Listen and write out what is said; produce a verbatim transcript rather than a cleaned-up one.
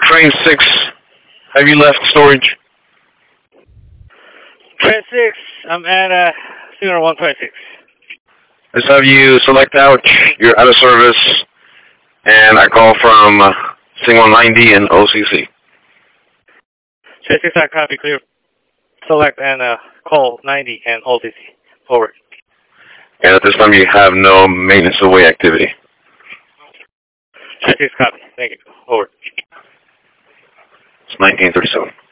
Train six, have you left storage? Train six, I'm at uh, Signal one twenty-six. Let's have you select out. You're out of service, and I call from uh, Signal ninety and O C C. Train six, I copy, clear. Select and uh, call ninety and O C C. Forward. And at this time, you have no maintenance away activity. Train six, copy. Thank you. Forward. It's nineteen thirty-seven.